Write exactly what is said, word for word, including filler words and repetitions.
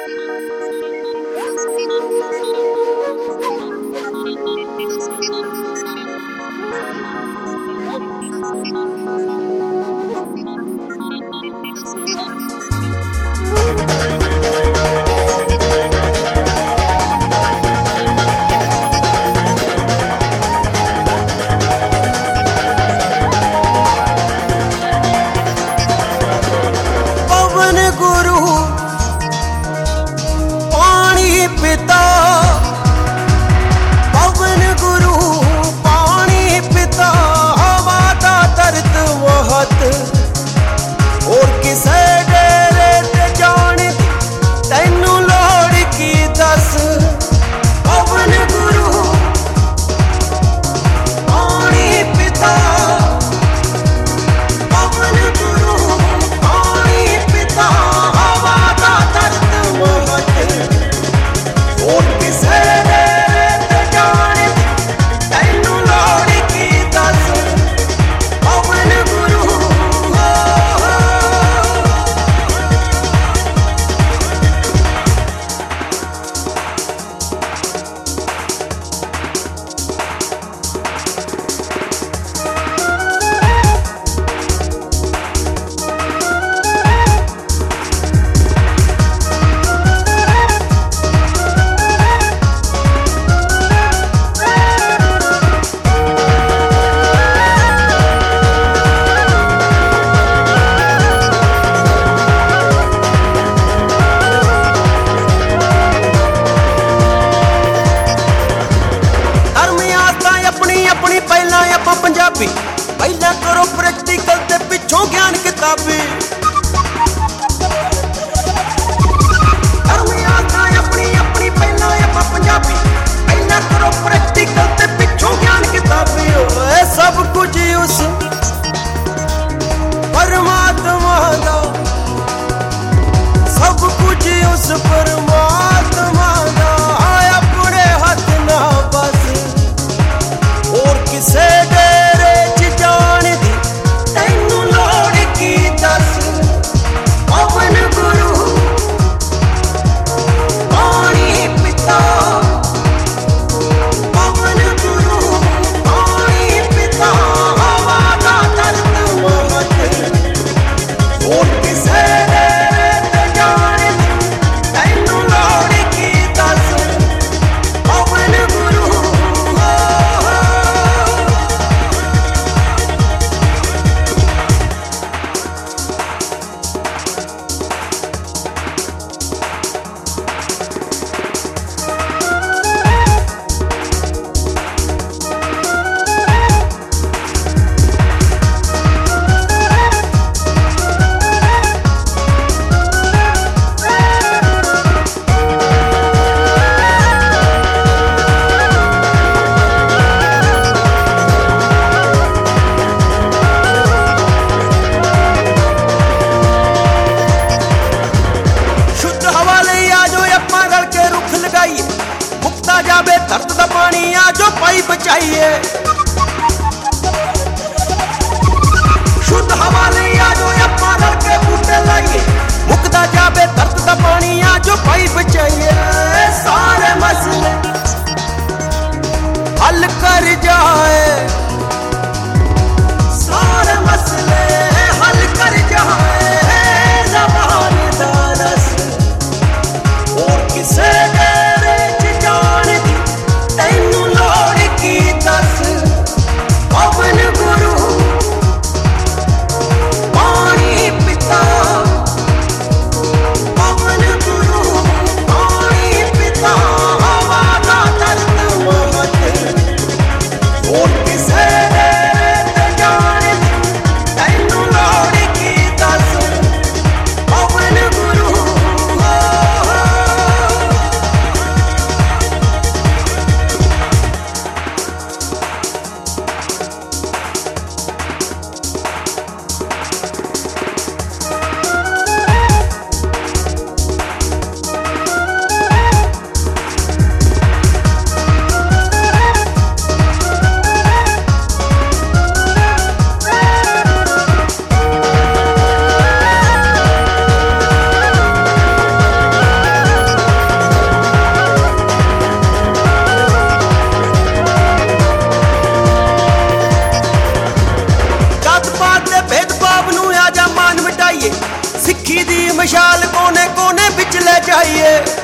पहला करो प्रैक्टिकल ते पिछों ज्ञान किताबी अपनी अपनी पहला अपा पंजाबी पहला करो प्रैक्टिकल ते पिछों ज्ञान किताबी सब कुछ उस परमात्मा दा सब कुछ उस परमात्मा दा अपने हाथ ना बस और किसे डेरे च जान दी तैनू लोड़ की दस पवन गुरु पानी पिता पवन गुरु पानी पिता हवा दा दर्द मोहत और किसे डेरे च जान दी तैनू लोड़ की दस पवन गुरु मुक्ता जावे धरत दा पानी आ जो पाई बचाइए शुद्ध हवा ले आ जो अपना रल के बूटे लाइए मुक्ता जावे धरत दा पानी आ जो पाई बचाइए सारे मसले हल कर जाए सारे मसले हल कर जाए ज़बान दा रस और किसे तैनू लोड़ की दस पवन गुरु पानी पिता पवन गुरु पानी पिता हवा दा दर्द मोहत और किसे जान दी तैनू लोड़ की दस पवन गुरु चाहिए।